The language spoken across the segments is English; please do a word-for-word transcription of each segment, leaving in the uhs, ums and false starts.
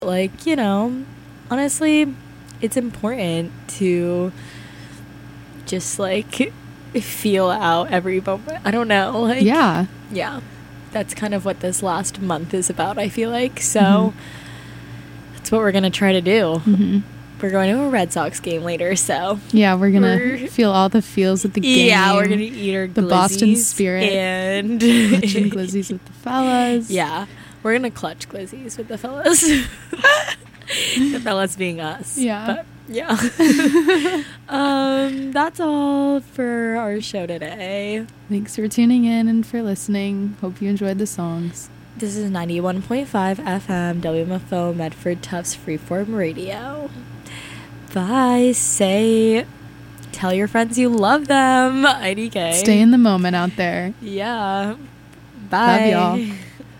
Like, you know, honestly, it's important to just like feel out every moment. I don't know. Like, yeah. Yeah. That's kind of what this last month is about, I feel like. So Mhm. that's what we're going to try to do. Mm-hmm. We're going to a Red Sox game later, so. Yeah, we're going We're- to feel all the feels at the game. Yeah, we're going to eat our The Boston glizzies spirit. And. Clutching glizzies with the fellas. Yeah. We're going to clutch glizzies with the fellas. The fellas being us. Yeah. But, yeah. um, that's all for our show today. Thanks for tuning in and for listening. Hope you enjoyed the songs. This is ninety-one point five F M W M F O Medford Tufts Freeform Radio. Bye. Say, tell your friends you love them. I D K. Stay in the moment out there. Yeah. Bye. Love y'all.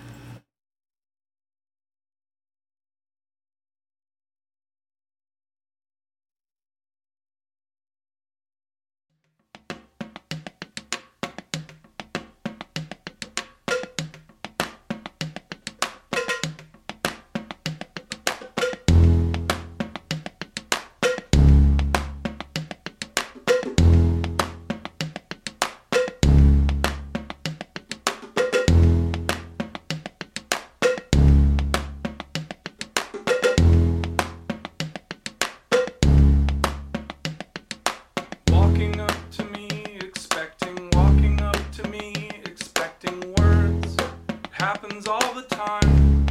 Walking up to me, expecting, walking up to me, expecting words. Happens all the time.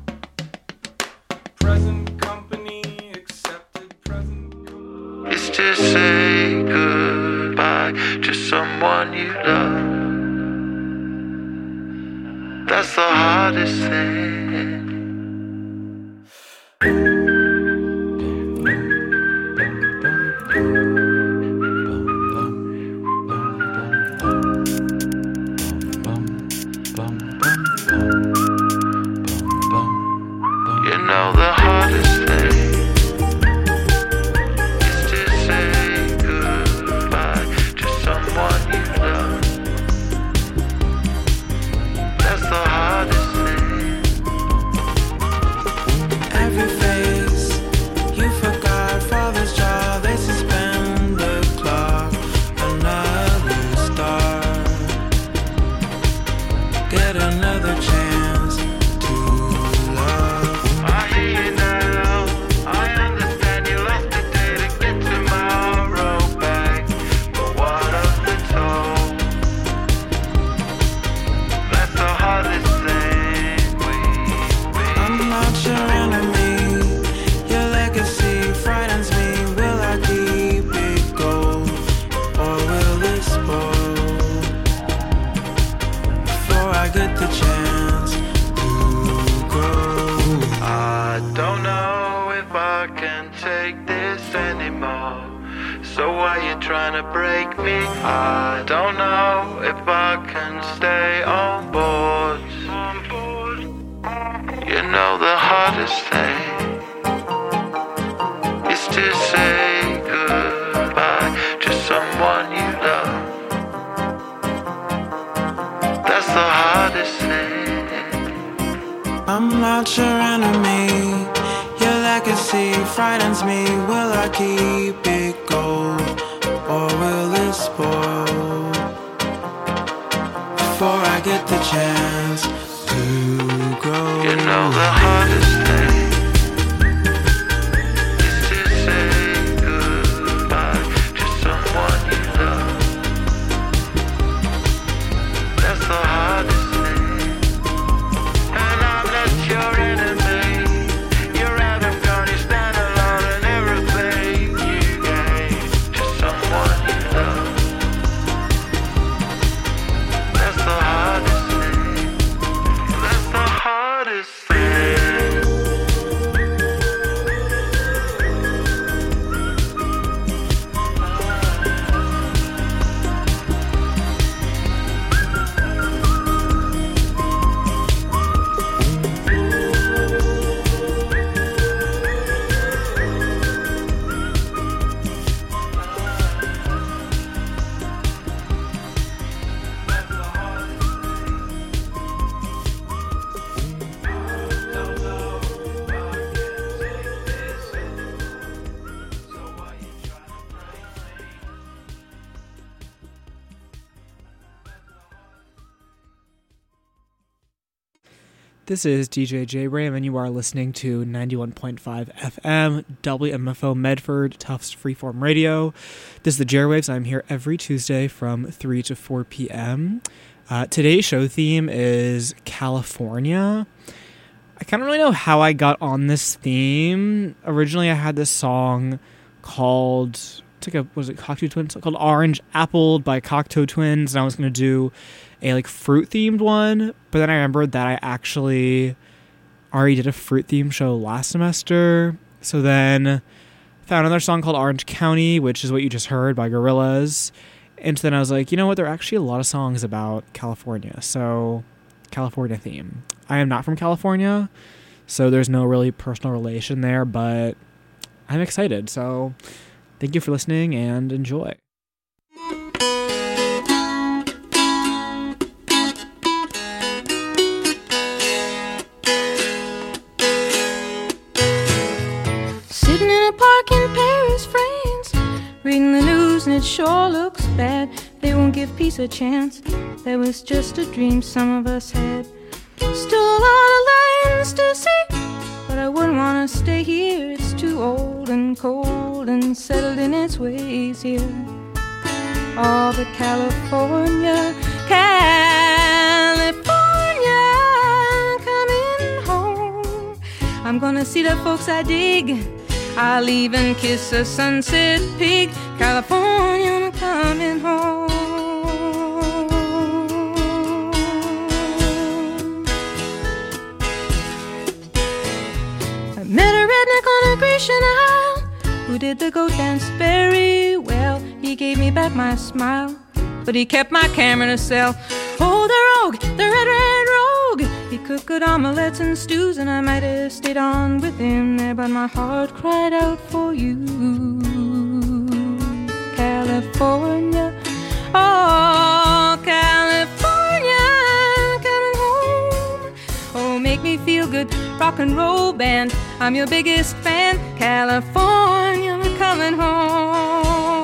Present company accepted, present company. It's to say goodbye to someone you love. That's the hardest thing. You know the hardest thing is to say goodbye to someone you love. That's the hardest thing. Every face you forgot, father's job, they suspend the clock. Another star, get another chance to love. I hear you now, I understand you lost the day to get tomorrow back. But what of the toll? That's the hardest thing we I'm not your enemy. Your legacy frightens me. Will I keep it gold, or will it spoil before I get the chance to grow? I don't know if I can take this anymore. So why you trying to break me? I don't know if I can stay on board. You know the hardest thing is to say goodbye to someone you love. That's the hardest thing. I'm not your enemy. Your legacy frightens me. Will I keep it gold, or will it spoil before I get the chance to grow? You know the hardest thing is to say goodbye to someone you love. That's the hardest thing. And I'm not your enemy. You're out of gun, you stand alone, and everything you gave to someone you love. That's the hardest thing. This is D J J Ram, and you are listening to ninety-one point five F M, W M F O Medford, Tufts Freeform Radio. This is the J-Waves. I'm here every Tuesday from three to four p.m. Uh, today's show theme is California. I kind of really know how I got on this theme. Originally, I had this song called, it's like a, was it Cocteau Twins? Called Orange Apple by Cocteau Twins, and I was going to do a like fruit themed one, but then I remembered that I actually already did a fruit themed show last semester. So then found another song called Orange County, which is what you just heard by Gorillaz. And so then I was like, you know what? There are actually a lot of songs about California. So California theme. I am not from California, so there's no really personal relation there, but I'm excited. So thank you for listening and enjoy. Sitting in a park in Paris, France, reading the news and it sure looks bad. They won't give peace a chance. That was just a dream some of us had. Still a lot of lands to see, but I wouldn't want to stay here. It's too old and cold and settled in its ways here. Oh, but California, California, coming home. I'm gonna see the folks I dig. I'll even kiss a sunset pig. California, I'm coming home. I met a redneck on a Grecian Isle who did the goat dance very well. He gave me back my smile, but he kept my camera in a cell. Oh, the rogue, the red, red rogue. He cooked good omelets and stews, and I might have stayed on with him there, but my heart cried out for you. California, oh, California, coming home. Oh, make me feel good, rock and roll band. I'm your biggest fan. California, I'm coming home.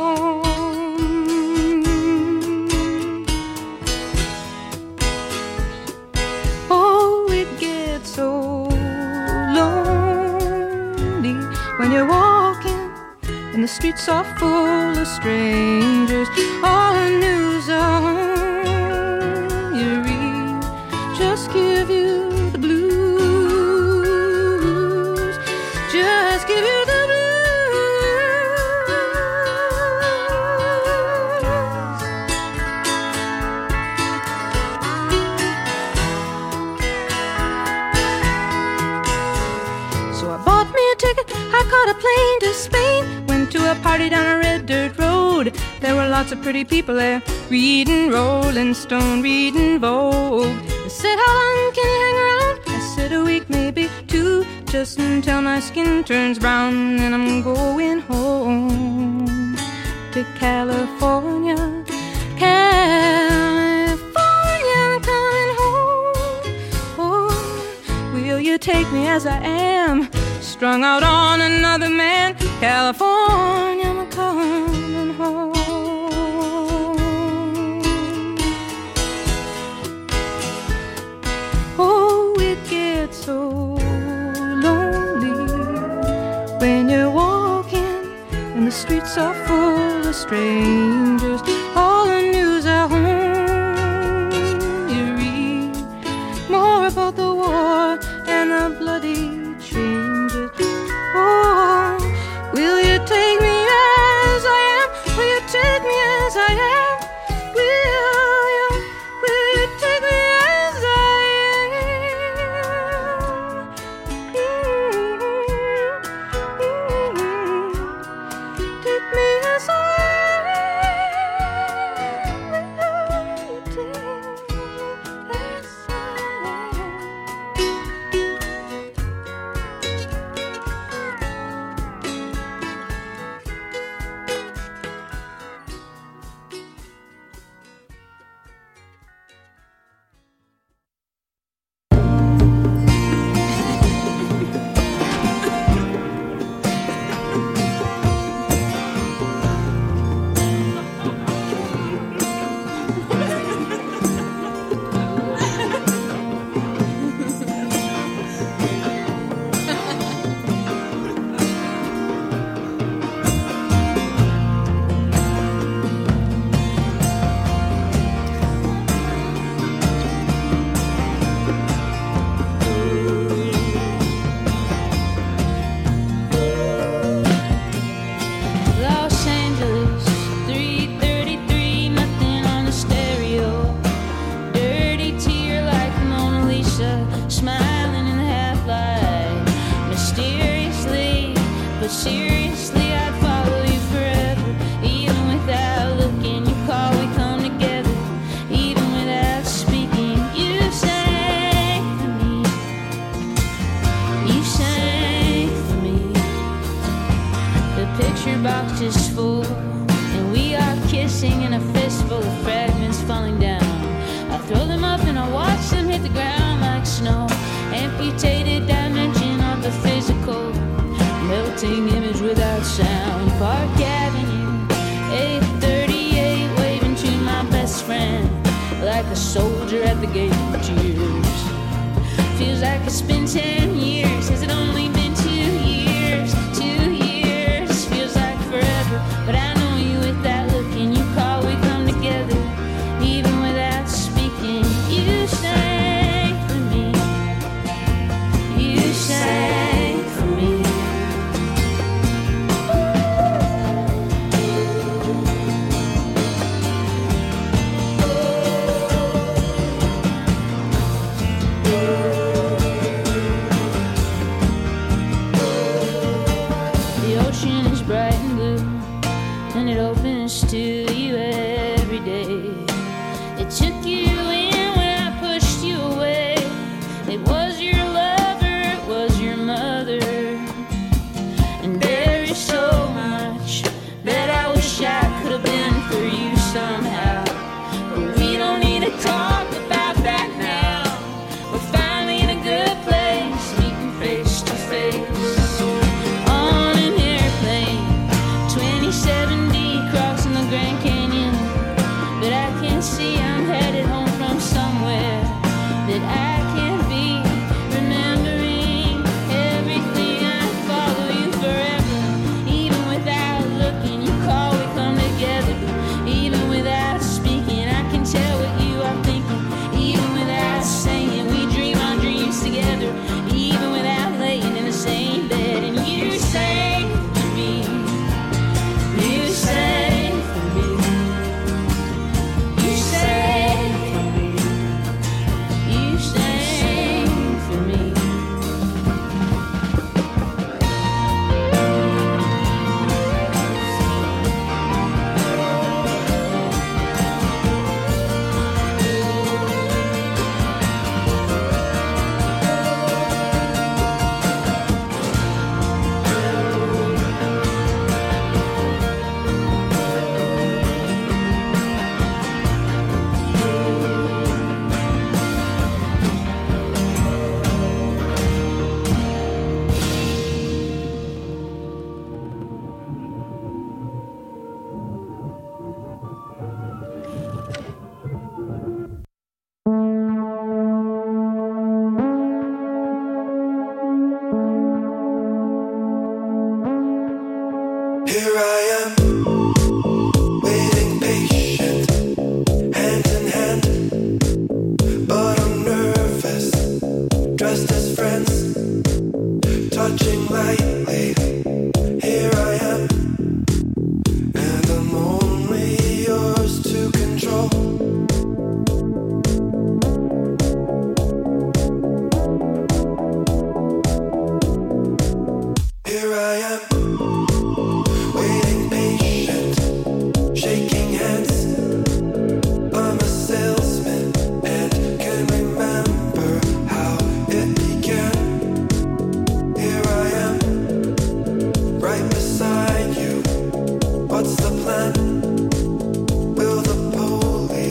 Oh, it gets so lonely when you're walking and the streets are full of strangers. All the news on you read just give you the blues. Just give you the blues. So I bought me a ticket, I caught a plane to Spain. Went to a party down a red dirt road. There were lots of pretty people there, reading Rolling Stone, reading Vogue. They said, how long can you hang around? I said, a week, maybe two, just until my skin turns brown. And I'm going home to California. California, I'm coming home. Oh, will you take me as I am, strung out on another man? California, I'm coming home. Oh, it gets so lonely when you're walking and the streets are full of strangers. All the news at home you read more about the war and the bloody changes. Oh, will you take me as I am? Will you take me as I am? Will you, will you take me as I am? Mm-hmm. Take me as I am. seriously, I'd follow you forever. Even without looking, you call, we come together. Even without speaking, you sang for me. You sang for me. The picture box is full, and we are kissing in a fistful of fragments falling down. I throw them up and I watch them hit the ground like snow. Amputated dimension of the physical, melting image without sound. Park Avenue, eight thirty-eight, waving to my best friend like a soldier at the gate of tears. Feels like it's been ten years. Has it only been two years? Two years feels like forever, but I know you with that look and you call, we come together. Even without speaking, you sang for me. You sang for me. The ocean is bright and blue, and it opens to you every day. It took you in when I pushed you away. It was your lover, it was your mother. And there is so much that I wish I could have been for you somehow. But we don't need to talk about that now. We're finally in a good place, meeting face to face. On an airplane, twenty seventy, crossing the Grand Canyon. But I can see I'm headed home from somewhere that I can be. Remembering everything, I follow you forever. Even without looking, you call, we come together. Even without speaking, I can tell what you are thinking. Even without saying, we dream our dreams together. Even without laying in the same bed. And you sang for me. You sang for me. You sang for me. You sang for me. Here I am, waiting patient, hand in hand. But I'm nervous, dressed as friends, touching lightly. Here I am, and I'm only yours to control. Here I am, waiting patient, shaking hands. I'm a salesman and can remember how it began. Here I am, right beside you. What's the plan? Will the police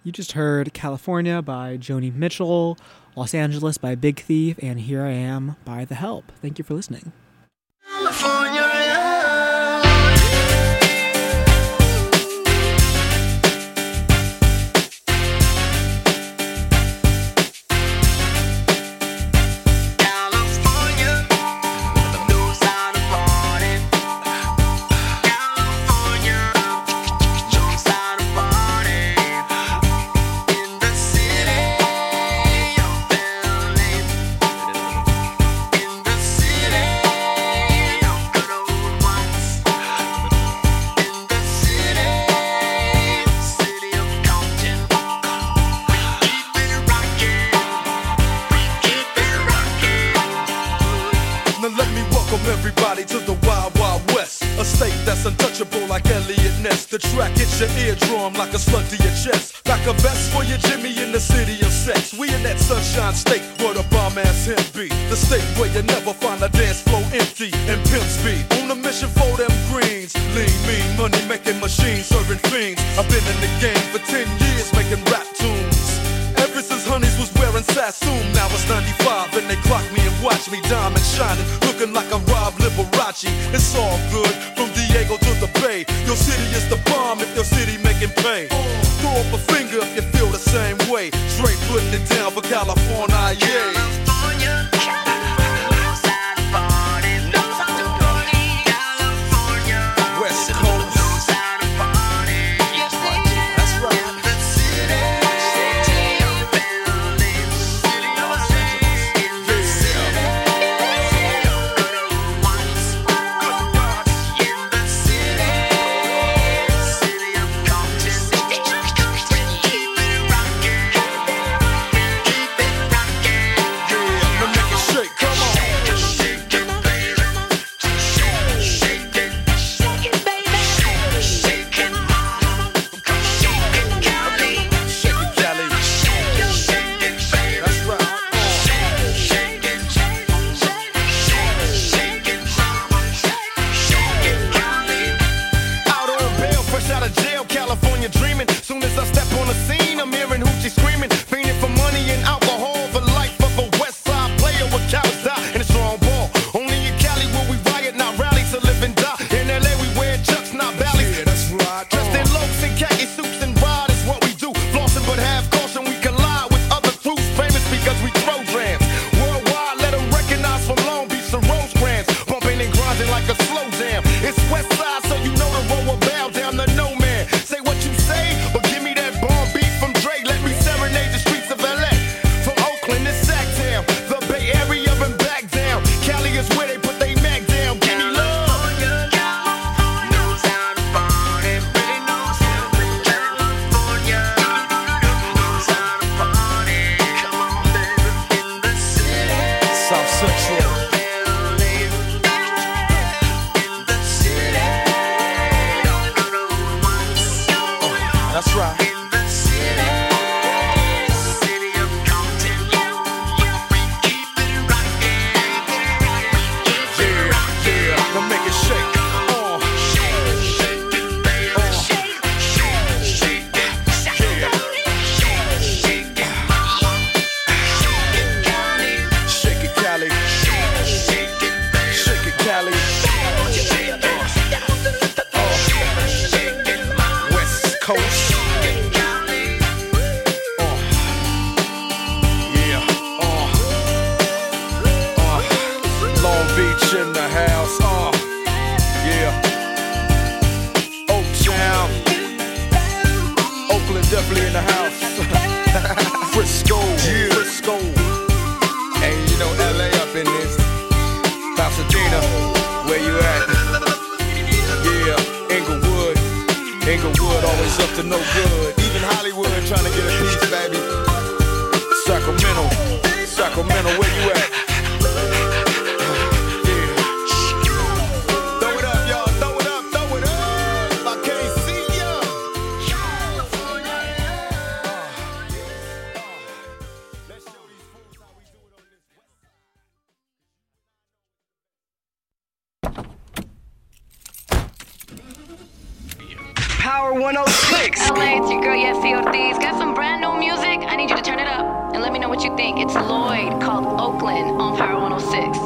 You just heard California by Joni Mitchell, Los Angeles by Big Thief, and Here I Am by The Help. Thank you for listening. California. Everybody to the Wild Wild West, a state that's untouchable like Elliot Ness. The track hits your eardrum like a slug to your chest. Like a vest for your Jimmy in the city of sex. We in that sunshine state where the bomb ass him be. The state where you never find a dance floor empty and pimps be on a mission for them greens. Lean, mean, money making machines serving fiends. I've been in the game for ten years making rap tunes. Ever since Honeys was wearing Sassoon, now it's ninety-five and they clock me and watch me diamond shining, looking like a Rob Liberace. It's all good from Diego to the Bay. Your city is the bomb if your city making pay. Throw up a finger if you feel the same way. Straight putting it down for California, yeah. Power one oh six. L A, it's your girl, Yessie Ortiz. Got some brand new music? I need you to turn it up and let me know what you think. It's Lloyd, called Oakland, on Power one oh six.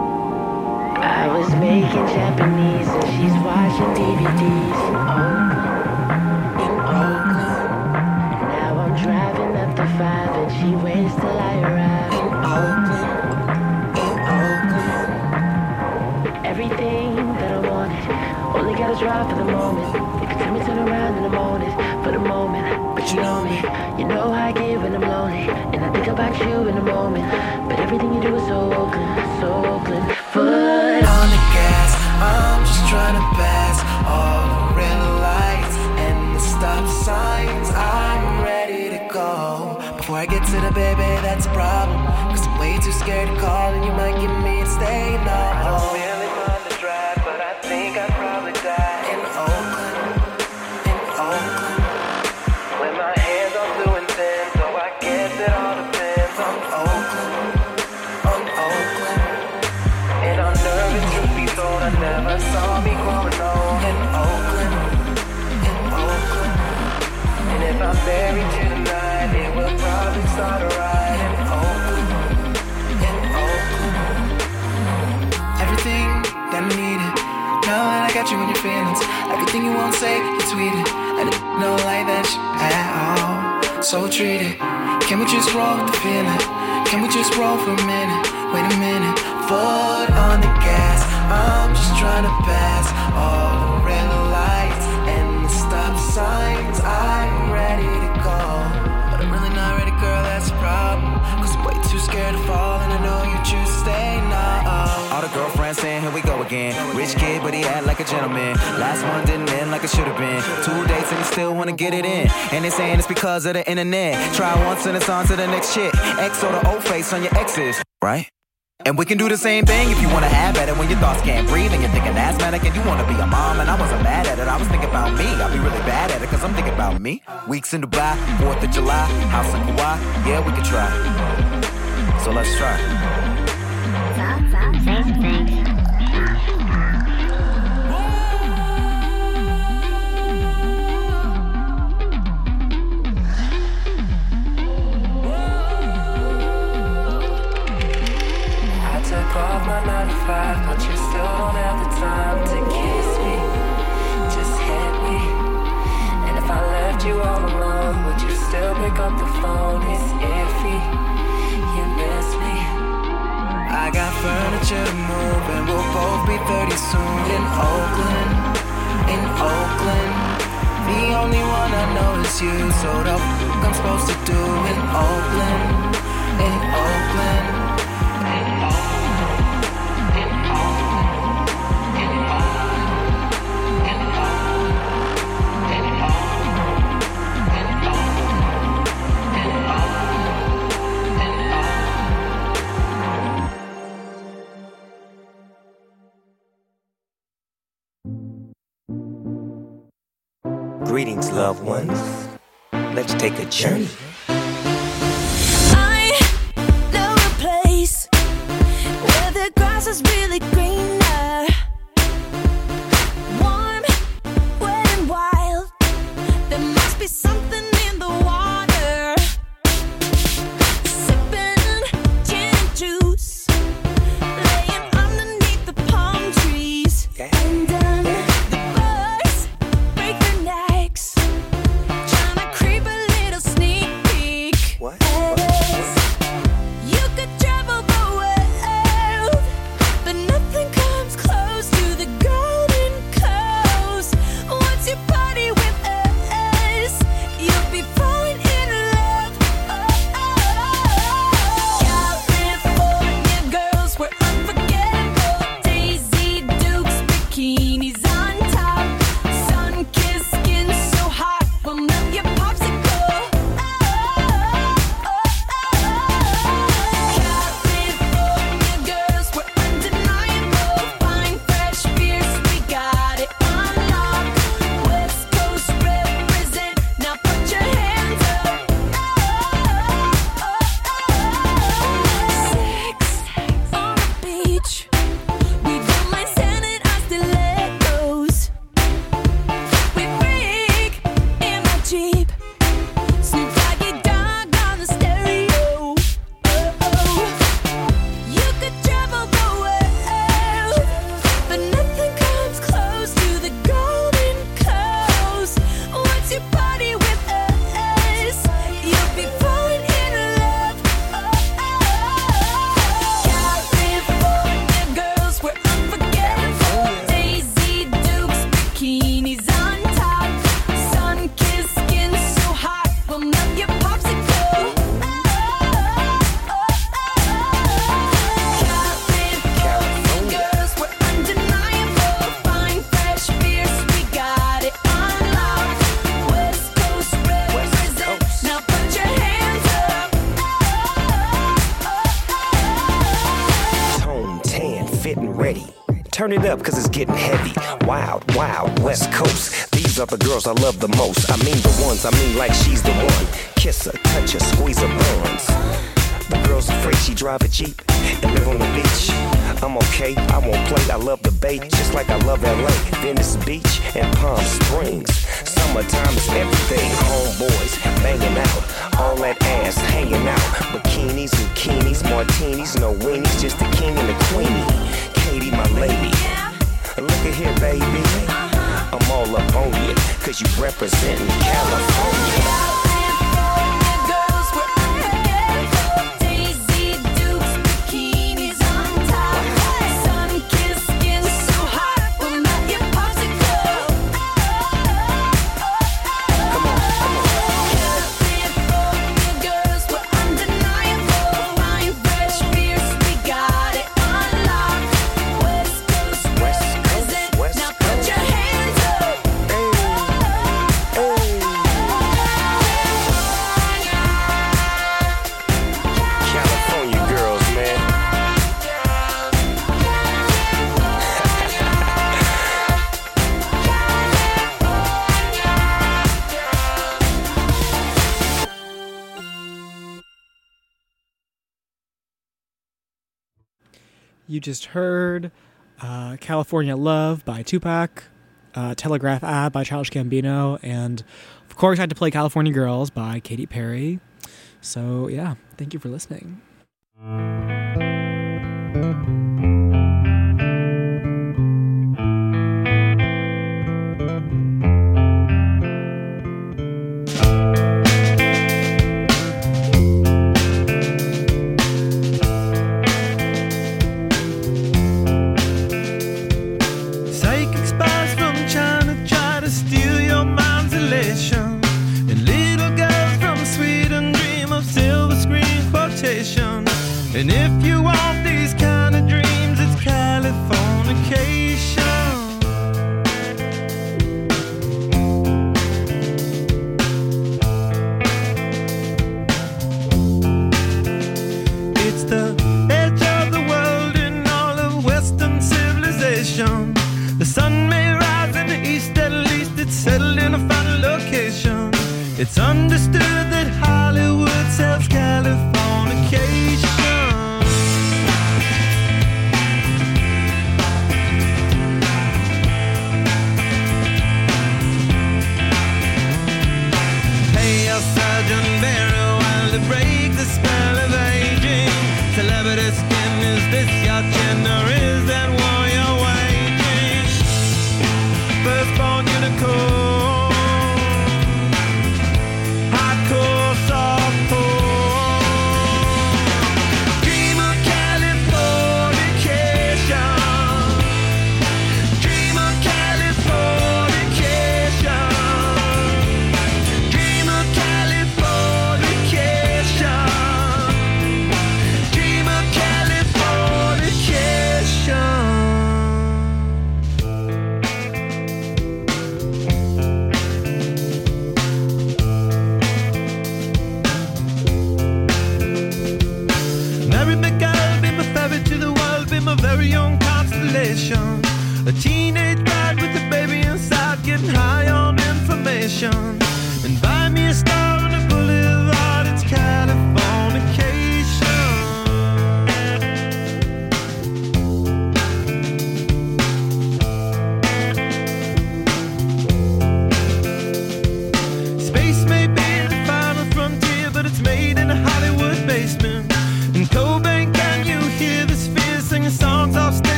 I was making Japanese and she's watching D V Ds in Oakland, in Oakland. Now I'm driving up the five and she waits till I arrive in Oakland, in Oakland. Everything that I wanted, only gotta drive for the moment. You can tell me turn around in the morning, for the moment. But you know me, you know how I get when I'm lonely, and I think about you in the moment. But everything you do is so Oakland, so Oakland. Foot on the gas, I'm just trying to pass all the red lights and the stop signs. I'm ready to go. Before I get to the baby, that's a problem, cause I'm way too scared to call and you might get me to stay. No, I don't really mind the drive, but I think I'd probably die in Oakland, in Oakland. When my hands are blue and thin, so I guess it all depends on Oakland, on Oakland. And I'm nervous, truth be told, I never saw me growing old in Oakland, in Oakland. And if I'm buried tonight, it will probably start a ride in Oakland, in Oakland. Everything that I needed, now that I got you in your feelings. Everything you won't say, you tweet it. I didn't know like that shit at all. So treat it. Can we just roll with the feeling? Can we just roll for a minute? Wait a minute. Foot on the gas, I'm just trying to pass all the red lights and the stop signs. I'm ready to go, but I'm really not ready, girl, that's a problem, cause I'm way too scared to fall, and I know you choose to stay now. All the girlfriends saying here we go again. Rich kid but he act like a gentleman. Last one didn't end like it should have been. Two dates and he still wanna get it in, and they saying it's because of the internet. Try once and it's on to the next chick. X or the old face on your exes, right? And we can do the same thing if you wanna have at it when your thoughts can't breathe and you're thinking asthmatic and you wanna be a mom. And I wasn't mad at it, I was thinking about me. I'll be really bad at it cause I'm thinking about me. Weeks in Dubai, fourth of July, house in Kauai, yeah we can try. So let's try. Off my nine to five, but you still don't have the time to kiss me. Just hit me. And if I left you all alone, would you still pick up the phone? It's iffy. You miss me. I got furniture to move, and we'll both be thirty soon. In Oakland, in Oakland. The only one I know is you, so the f I'm supposed to do in Oakland, in Oakland. Greetings, loved ones. Let's take a journey. I know a place where the grass is really greener, warm, wet and wild. There must be something in the water. Sipping gin and juice, laying underneath the palm trees. And um, the birds break their necks, trying to creep a little sneak peek. What? You could travel the world, but nothing ready. Turn it up, cause it's getting heavy. Wild, wild, West Coast. These are the girls I love the most. I mean the ones, I mean like she's the one. Kiss her, touch her, squeeze her buns. The girl's afraid she drive a Jeep and live on the beach. I'm okay, I won't play, I love the bay, just like I love L A, Venice Beach, and Palm Springs. Summertime is everything, homeboys banging out, all that ass hanging out. Bikinis, bikinis, martinis, no weenies, just the king and the queenie. Katie, my lady, look at here, baby, I'm all up on you, cause you representing California. You just heard uh, California Love by Tupac, uh, Telegraph Ad by Childish Gambino, and of course I had to play California Girls by Katy Perry. So yeah, thank you for listening. And if you want these kind of dreams, it's Californication. It's the edge of the world in all of Western civilization. The sun may rise in the east, at least it's settled in a final location. It's understood that Hollywood sells Californication. Break the spell of aging. Celebrity skin, is this your gender? Is that war you're waging? Firstborn unicorn, hardcore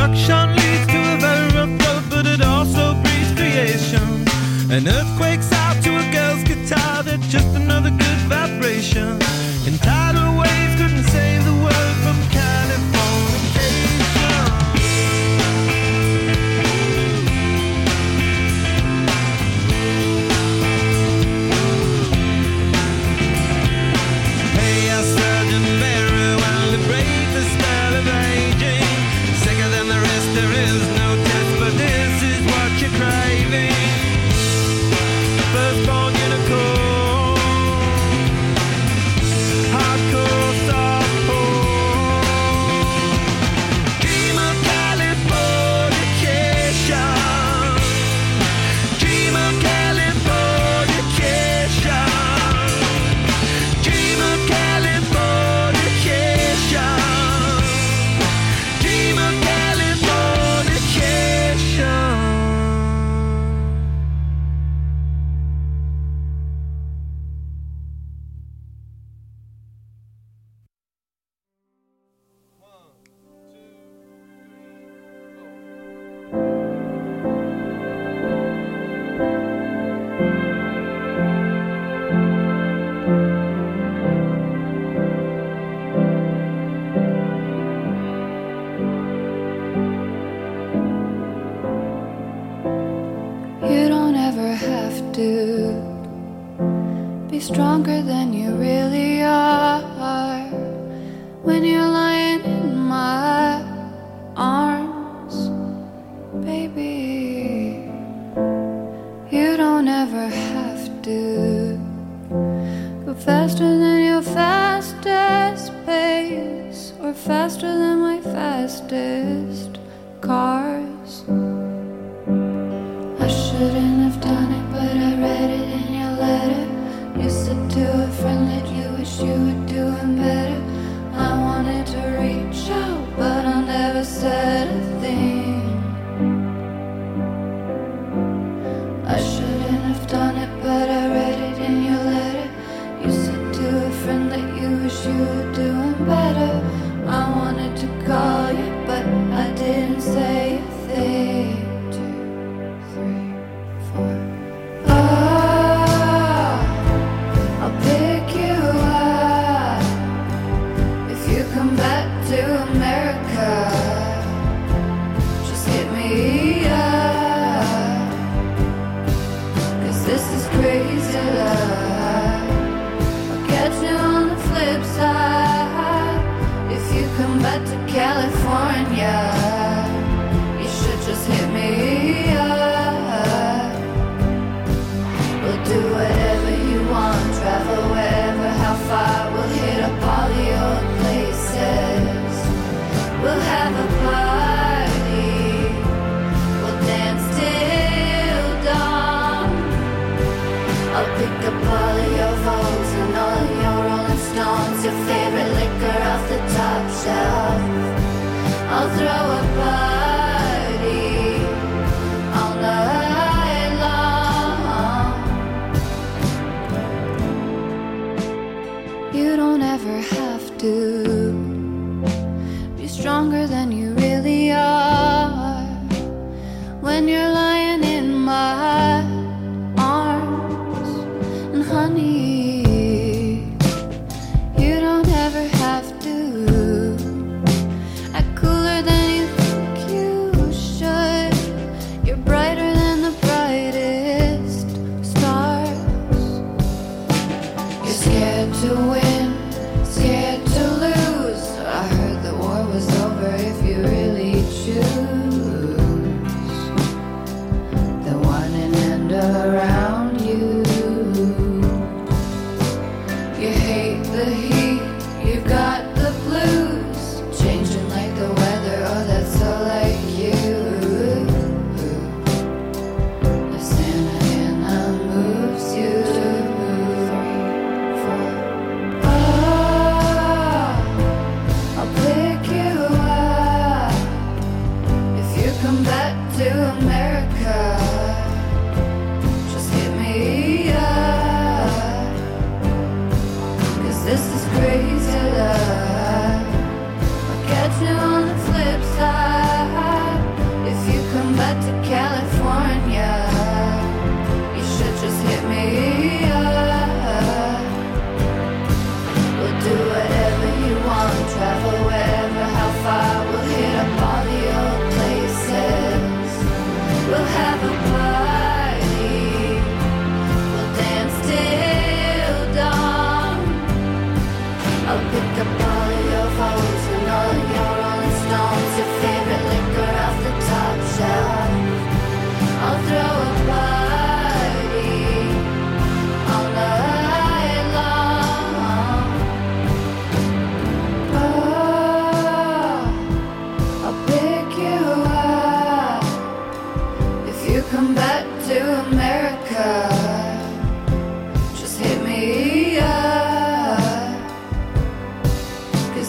destruction leads to a very rough road, but it also breeds creation. An earthquake's out to a girl's guitar, that's just another good vibration. And tidal waves couldn't save the world from Californication. Hey, I Sergeant Barry, while to break the spell of aging. Sicker than the rest, there is no test, but this is what you're craving. Firstborn unicorn, hardcore softcore. Dream of Californication. Dream of Californication. Dream of Californication. Dream of Californication. You don't ever have to be stronger than you really are. When you're lying in my arms, baby, you don't ever have to go faster than your fastest pace, or faster than my fastest cars. I shouldn't have done it, but I read it in your letter. You said to a friend that you wish you were doing better. I wanted to reach out, but I never said a thing. I shouldn't have done it, but I read it in your letter. You said to a friend that you wish you were doing better. I wanted to call you, but I didn't say a thing. I'll pick you up if you come back to America. Just hit me up, 'cause this is crazy love. I'll catch you on the flip side if you come back to California. You should just hit me up. We'll do whatever you want, travel wherever, how far. We'll hit up all the old places. We'll have a party. We'll dance till dawn. I'll pick up all of your Vogues and all of your Rolling Stones, your favorite liquor off the top shelf. I'll throw a party all night long. You don't ever have to be stronger than you really are. When you're lying in my arms, and honey, you don't ever have to act cooler than you think you should. You're brighter than the brightest stars. You're scared to win, scared to lose. I heard the war was over if you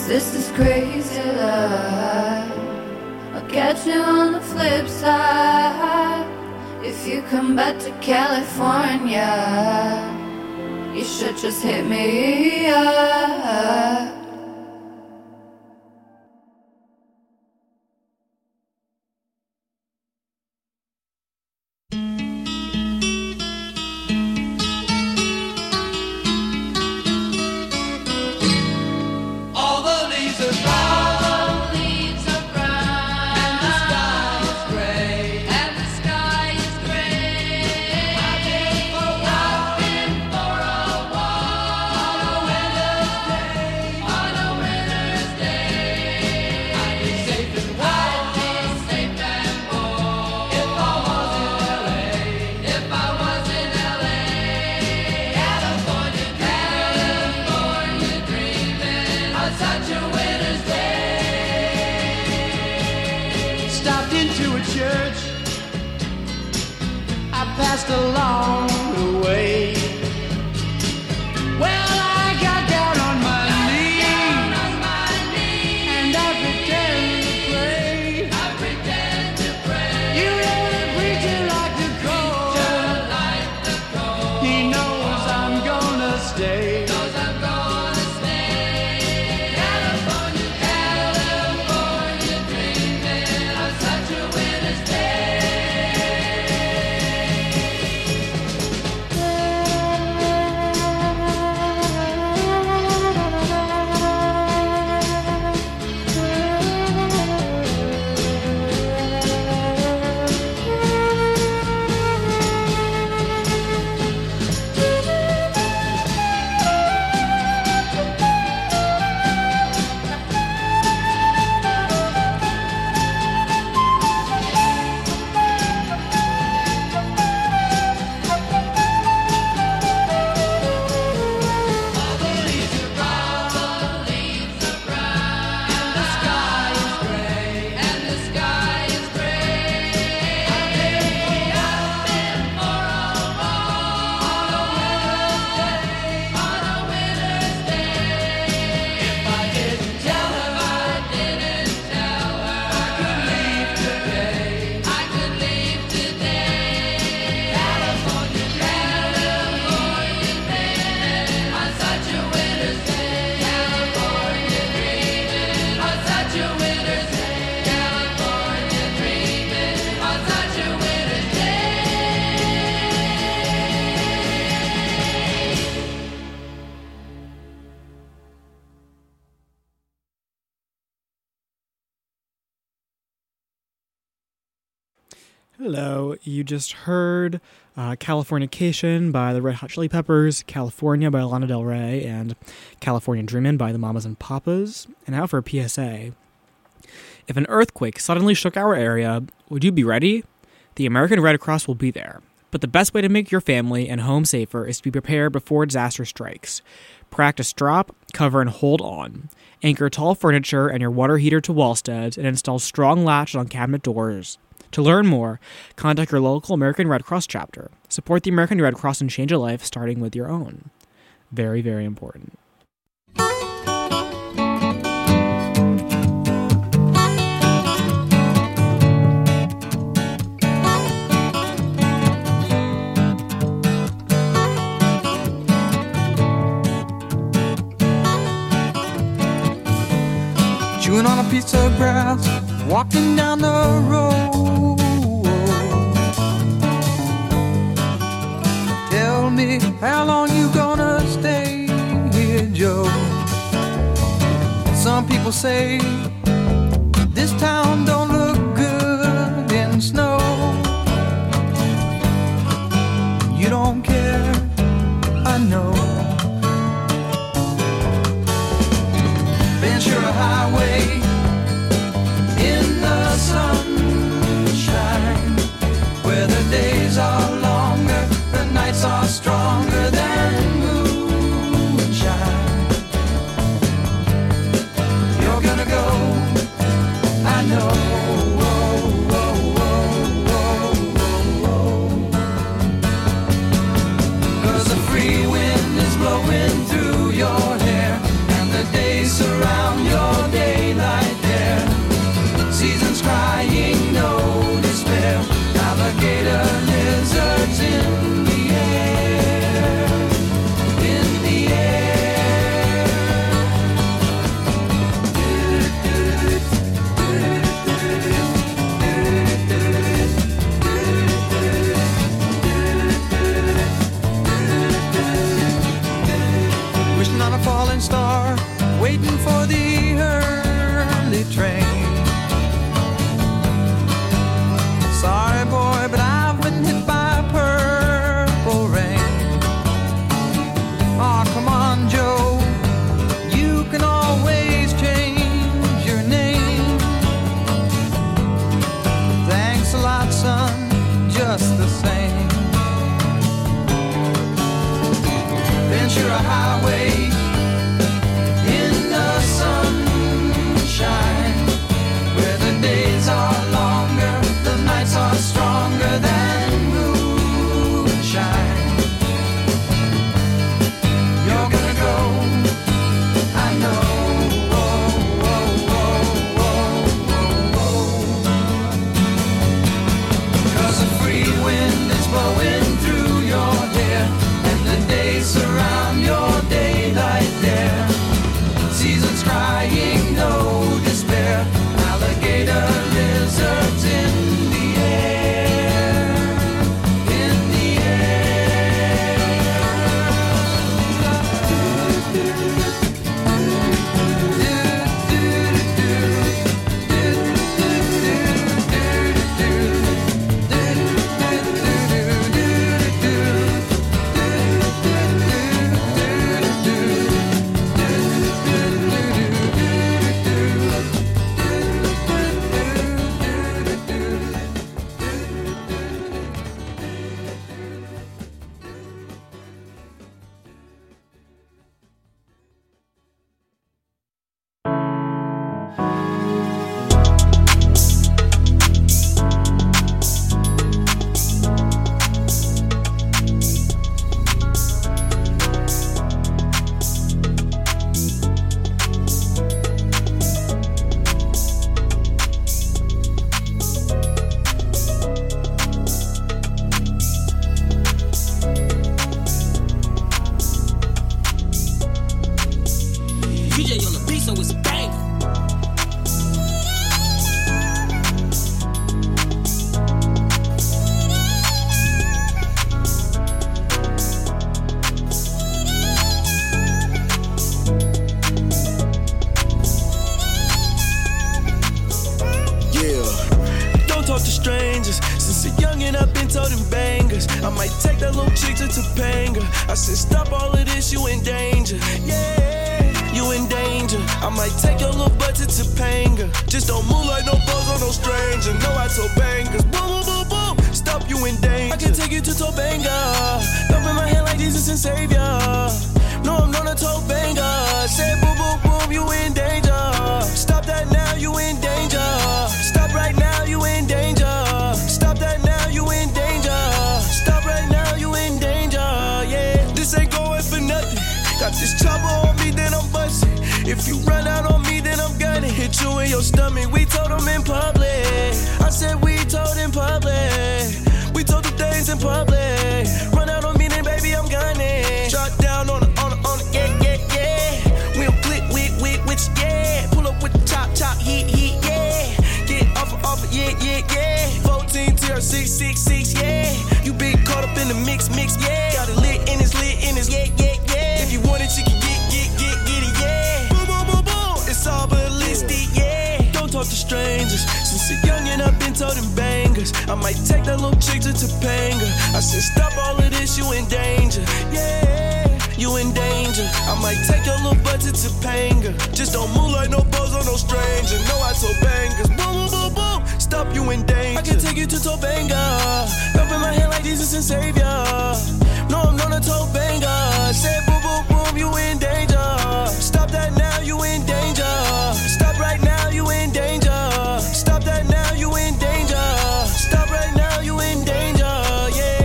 this is crazy love. I'll catch you on the flip side. If you come back to California, you should just hit me up. All the leaves are brown, leaves are brown, and the sky is gray, and the sky is gray. I've been for a walk, been for a walk on a winter's day, on a winter's day. I'd be safe and warm, I'd be safe and warm if I was in L A, if I was in L A. California, California dreaming on such a winter's day. Stopped into a church. I passed along the way. Well, I got down on my knees, and I pretend to pray. I pretend to pray. You know the preacher like the cold. Like the cold. He knows I'm gonna stay. Knows I'm gonna stay. California, California dreaming on such a winter's day. Hello, you just heard uh, Californication by the Red Hot Chili Peppers, California by Lana Del Rey, and California Dreamin' by the Mamas and Papas. And now for a P S A. If an earthquake suddenly shook our area, would you be ready? The American Red Cross will be there. But the best way to make your family and home safer is to be prepared before disaster strikes. Practice drop, cover, and hold on. Anchor tall furniture and your water heater to wall studs and install strong latches on cabinet doors. To learn more, contact your local American Red Cross chapter. Support the American Red Cross and change a life starting with your own. Very, very important. Chewing on a piece of grass, walking down the road. Tell me, how long you gonna stay here, Joe? Some people say this town don't look good in snow. You don't care, I know. Ventura Highway in the sunshine, where the days are longer, the nights are stronger than moonshine. You're gonna go, I know. Oh, oh, oh, oh, oh. 'Cause the free wind is blowing through your hair, and the days surround your Since a youngin' I've been told them bangers. I might take that little chick to Topanga. I said stop all of this, you in danger. Yeah, you in danger. I might take your little butt to Topanga. Just don't move like no balls on no stranger. No, I told bangers. Boom, boom, boom, boom. Stop, you in danger. I can take you to Topanga. Thump in my hand like Jesus and Savior. No, I'm not a Topanga. Say boom, boom, boom, you in danger. Stop that now, you in danger. Stop right now, you in danger. Stop that now, you in danger. Stop right now, you in danger. Yeah, this ain't going for nothing. Got this chopper on me, then I'm busting. If you run out on me, then I'm gonna hit you in your stomach. We told them in public. I said we told in public. We told the things in public. Run out on me, then baby, I'm gunning. Shot down on the, on the, on the, yeah, yeah, yeah. We don't click, with, with, with, yeah. Pull up with the chop, chop, heat, heat, yeah. Get off, off, yeah, yeah, yeah. fourteen tier, six, six, six, yeah. You been caught up in the mix, mix, yeah. Got it lit in his, lit in his, yeah, yeah, yeah. If you want it, you can get, get, get, get it, yeah. Boom, boom, boom, boom. It's all ballistic, yeah. Don't talk to strangers. Since a youngin' I've been told them bangers. I might take that little chick to Topanga. I said stop all of this, you in danger. Yeah, you in danger. I might take your little butt to Topanga. Just don't move like no balls on no stranger. No, I told bangers. Boom, boom, boom, boom. Stop, you in danger. I can take you to Topanga. Thump in my hand like Jesus and Savior. No, I'm not a Topanga. Say boom, boom, boom, you in danger. Stop that now, you in danger. Stop right now, you in danger. Stop that now, you in danger. Stop right now, you in danger, yeah.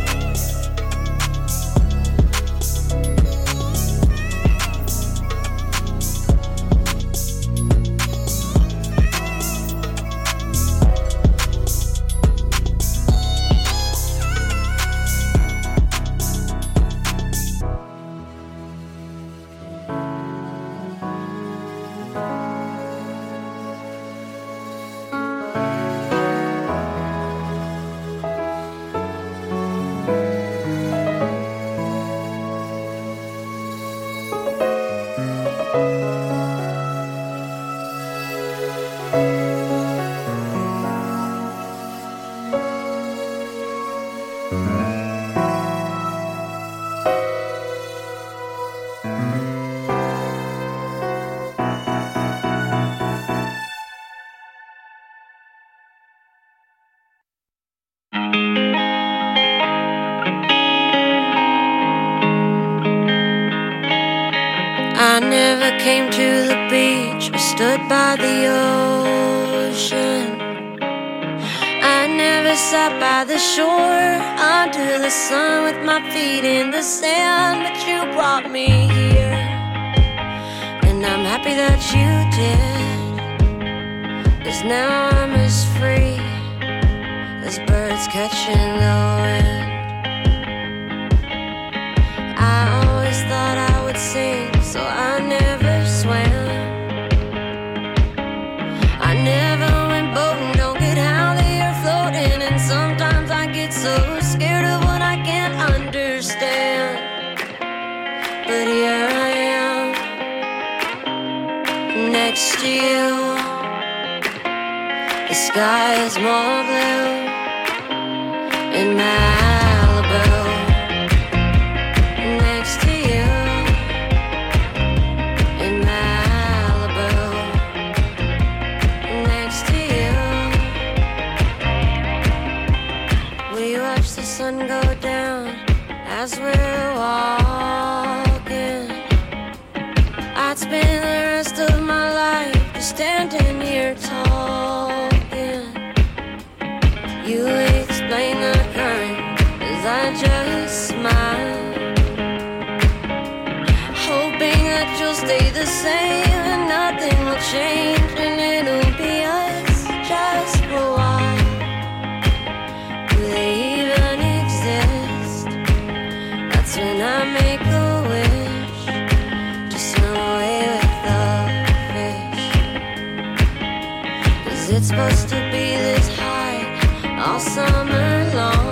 I never came to the beach or stood by the ocean. I never sat by the shore under the sun with my feet in the sand. But you brought me here, and I'm happy that you did. 'Cause now I'm as free as birds catching the wind. I always thought I would sing, so I never swam. I never went boating, don't get how they are floating. And sometimes I get so scared of what I can't understand. But here I am, next to you. The sky is more blue in Malibu. Next to you in Malibu. Next to you. We watch the sun go down as we're walking. I'd spend the rest of my life just standing here talking. You explain the current as I just smile, hoping that you'll stay the same and nothing will change, and it'll be us just for a while. Do they even exist? That's when I make a wish to swim away with the fish. 'Cause it's supposed to be this high all summer long.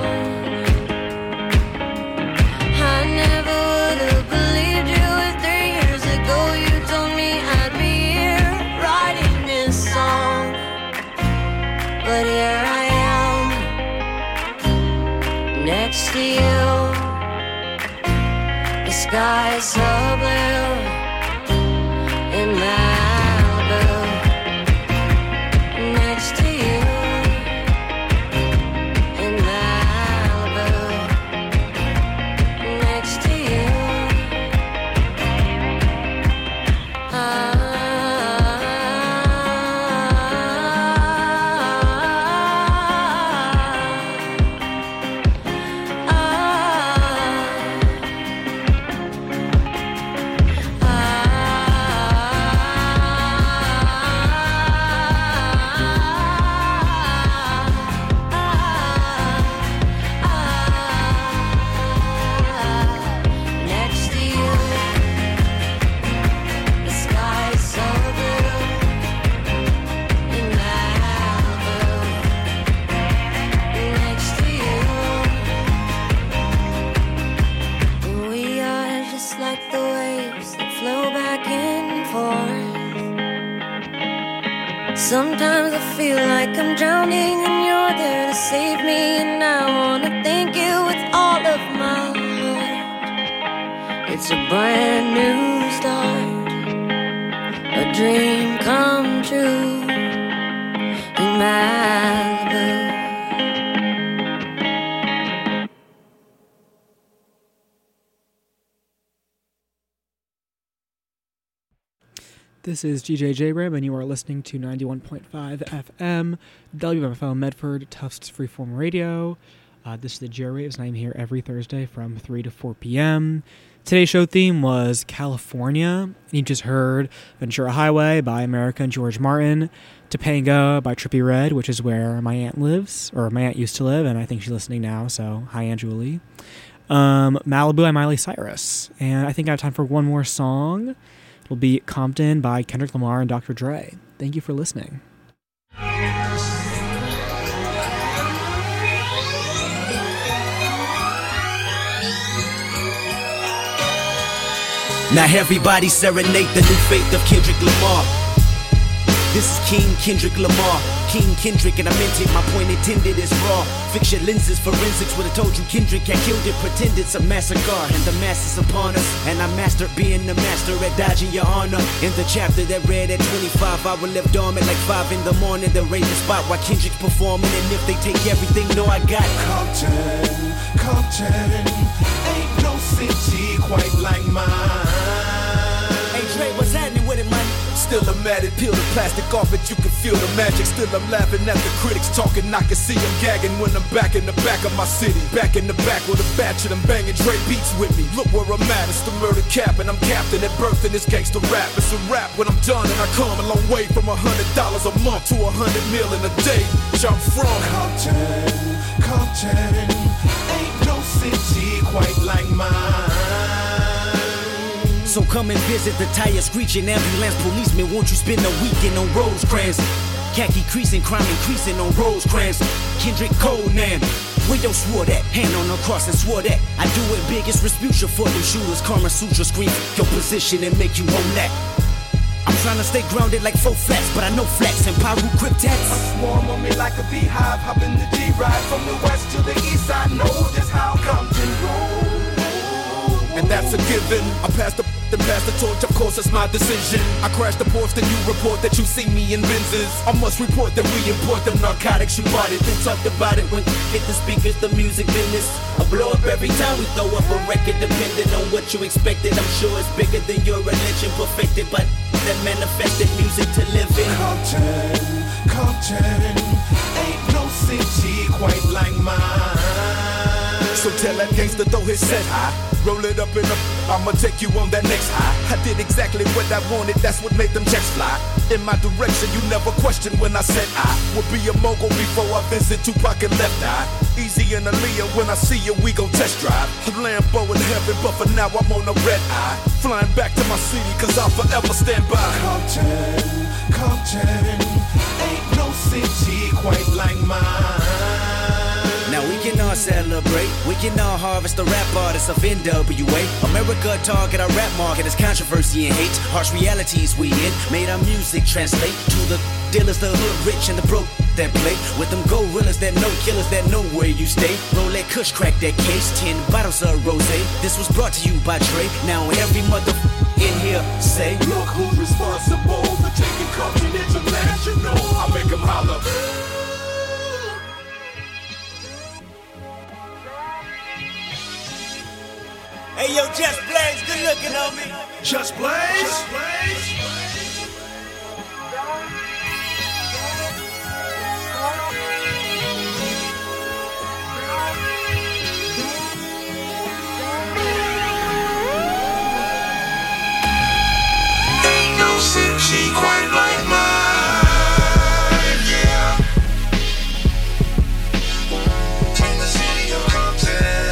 I never would have believed you if three years ago you told me I'd be here writing this song. But here I am, to you. The sky is so blue in Malibu. Next to you in Malibu. Next to you. Ah. Sometimes I feel like I'm drowning and you're there to save me, and I wanna thank you with all of my heart. It's a brand new start, a dream come true in Malibu. This is G J J Ram, and you are listening to ninety-one point five F M, W M F O Medford, Tufts Freeform Radio. Uh, this is the J-Waves, and I'm here every Thursday from three to four p.m. Today's show theme was California, and you just heard Ventura Highway by America and George Martin, Topanga by Trippie Redd, which is where my aunt lives, or my aunt used to live, and I think she's listening now, so hi, Aunt Julie. Um, Malibu by Miley Cyrus, and I think I have time for one more song. It'll be Compton by Kendrick Lamar and Doctor Dre. Thank you for listening. Now everybody serenade the new faith of Kendrick Lamar. This is King Kendrick Lamar, King Kendrick, and I meant it, my point intended is raw. Fix your lenses, forensics would have told you Kendrick had killed it, pretend it's a massacre, and the mass is upon us, and I mastered being the master at dodging your honor. In the chapter that read at twenty-five, I will live dormant like five in the morning, then raise the spot while Kendrick's performing, and if they take everything, no I got Compton, Compton, ain't no city quite like mine. Hey Dre, what's happening with it, man? Still I'm mad at, peel the plastic off it, you can feel the magic. Still I'm laughing at the critics talking, I can see them gagging when I'm back in the back of my city. Back in the back with a batch of them banging Dre beats with me. Look where I'm at, it's the murder cap, and I'm captain at birth in this gangster rap. It's a rap when I'm done, and I come a long way from a hundred dollars a month to a hundred mil in a day. Which I'm from Compton, Compton, ain't no city quite like mine. So come and visit the tire screeching ambulance policeman. Won't you spend a weekend on Rosecrans? Khaki creasing, crime increasing on Rosecrans. Kendrick Conan, where your swore that? Hand on the cross and swore that. I do it biggest retribution for them shooters. Karma Sutra scream your position and make you hold that. I'm trying to stay grounded like four flats, but I know flats and Pyro Cryptats. A swarm on me like a beehive, hop in the G-Ride from the west to the east. I know just how Compton rolls. and that's a given. I passed the then pass the torch, of course it's my decision. I crash the ports, then you report that you see me in Benzes. I must report that we import them narcotics. You bought it, then talked about it when hit the speakers, the music business. I blow up every time we throw up a record, depending on what you expected. I'm sure it's bigger than your religion, perfected, but that manifested music to live in. Compton, Compton, ain't no city quite like mine. So tell that gangster throw his set high. Roll it up in a, I'ma take you on that next high. I did exactly what I wanted, that's what made them checks fly. In my direction, you never questioned when I said I would be a mogul before I visit Tupac and Left Eye. Easy and Aaliyah, when I see you, we gon' test drive. A Lambo in heaven, but for now I'm on a red eye. Flying back to my city, cause I'll forever stand by. Compton, Compton, ain't no city quite like mine. Now we can all settle celebrate. We can all harvest the rap artists of N W A. America target our rap market as controversy and hate. Harsh realities we in, made our music translate to the dealers, the hood rich and the broke that play with them gorillas that know killers that know where you stay. Roll that kush, crack that case, ten bottles of rosé. This was brought to you by Dre. Now every mother in here say, look who's responsible for taking culture international. I make 'em holler. Hey yo, Just Blaze, good looking on me. Just Blaze. Just Blaze. Ain't no city quite like mine, yeah. In the city of Compton.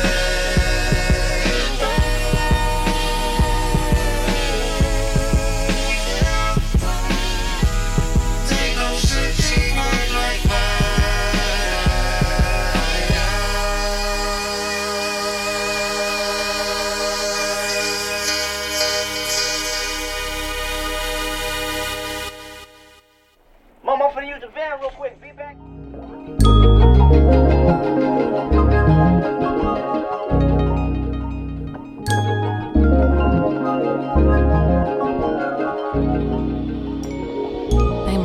Ain't no city quite like Mom, I'm finna use the van real quick. Be back.